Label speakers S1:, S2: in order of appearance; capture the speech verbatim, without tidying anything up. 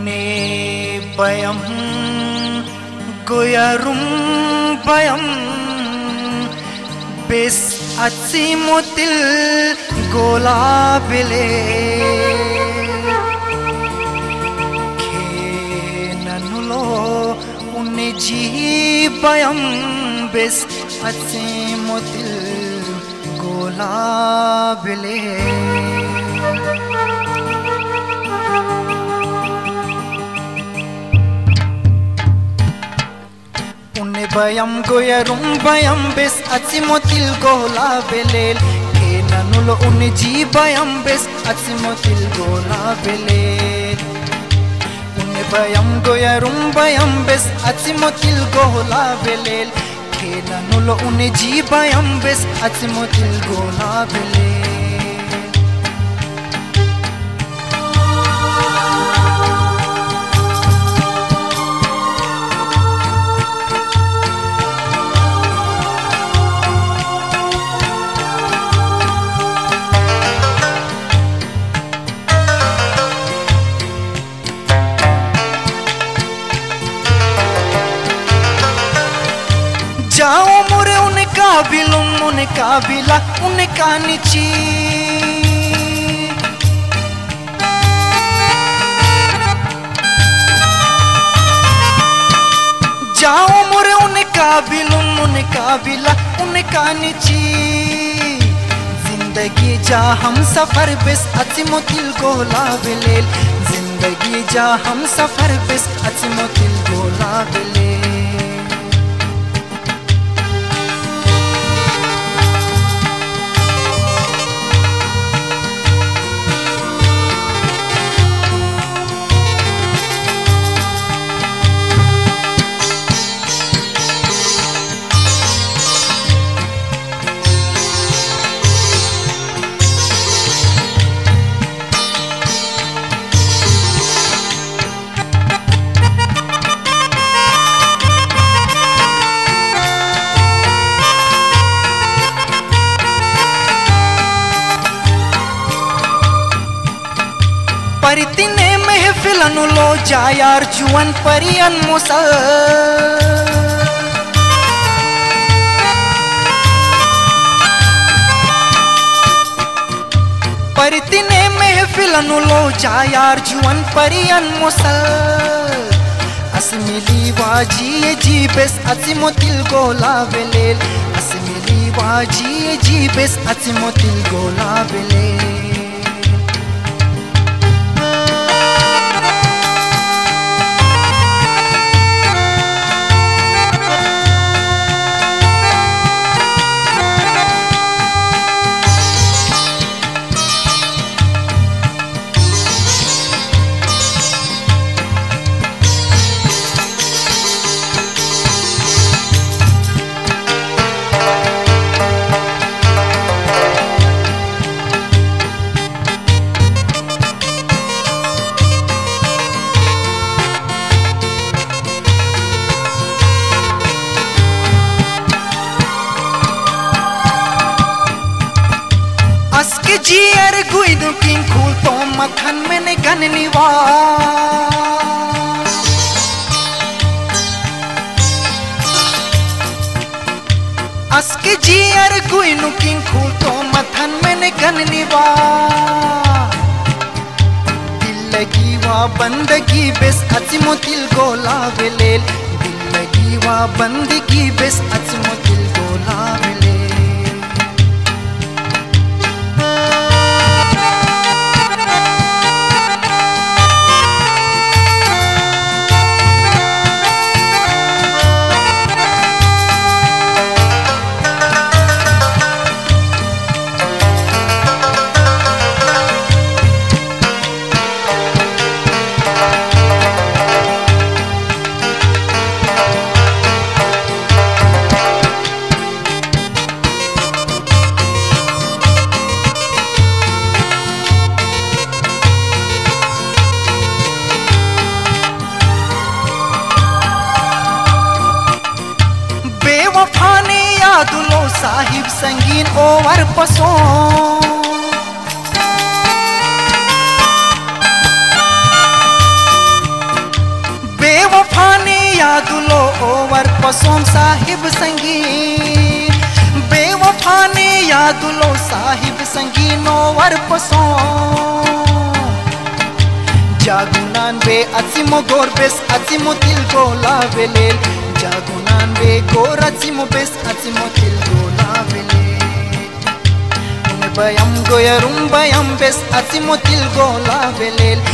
S1: उने भयं गोयरुं भयं बेस अचिमुतिल गोला बिले खेननुलो उने जी भयं बेस अचिमुतिल गोला बिले भयं गोयरुं भयं बेस अचिमुतिल गोला बेलेल खेननुलो उने जी भयं बेस अचिमुतिल गोला बेलेल उने भयं गोयरुं भयं बेस अचिमुतिल गोला बेलेल खेननुलो उने जी भयं बेस अचिमुतिल गोला बेलेल जाओ मुरे उनका बिलुम उनका बिला उनका निची जाओ मुरे उनका बिलुम उनका बिला उनका निची जिंदगी जा हम सफर बेस अचिमुतिल गोला बिलेल जिंदगी जा हम सफर बेस अचिमुतिल गोला बिलेल परितिने महफिलनुलो जायार जुवन परियन मुसल परितिने महफिलनुलो जायार जुवन परियन मुसल असमिली वाजी जी बेस अचिमुतिल गोला बेलेल असमिली वाजी जी बेस अचिमुतिल गोला बेलेल अस्के जियर गुइदु किंग खूल तो मथन में ने गननिवा अस्के जियर गुइदु किंग खूल तो मथन में ने गननिवा दिल लगी वा बंदगी बेस अचिमुतिल गोला बेलेल दिल लगी वा बंदगी बेस अचिमुतिल गोला बेलेल दुलो साहिब संगीन ओवर पसो साहिब संगी बेवफा ने यादुलो साहिब संगी नोवर पसो जागुनान बे अचिमो गोर बेस अचिमो तिल गोला वेलेल जागुनान बे गोर अचिमो बेस अचिमो तिल गोला वेलेल bayam goyarum bayam bes atimo til gola velel